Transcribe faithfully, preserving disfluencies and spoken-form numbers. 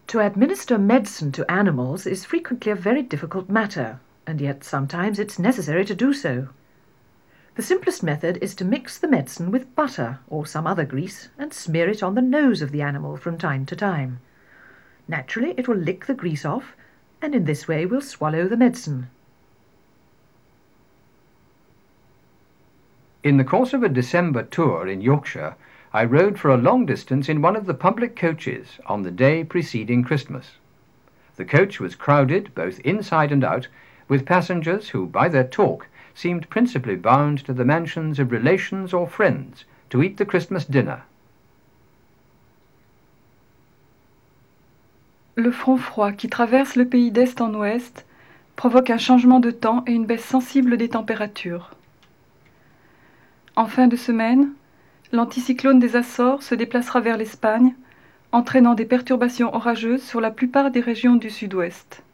To administer medicine to animals is frequently a very difficult matter, and yet sometimes it's necessary to do so. The simplest method is to mix the medicine with butter or some other grease and smear it on the nose of the animal from time to time. Naturally, it will lick the grease off, and in this way will swallow the medicine. In the course of a December tour in Yorkshire, I rode for a long distance in one of the public coaches on the day preceding Christmas. The coach was crowded, both inside and out, with passengers who, by their talk, seemed principally bound to the mansions of relations or friends to eat the Christmas dinner. Le front froid qui traverse le pays d'est en ouest provoque un changement de temps et une baisse sensible des températures. En fin de semaine, l'anticyclone des Açores se déplacera vers l'Espagne, entraînant des perturbations orageuses sur la plupart des régions du sud-ouest.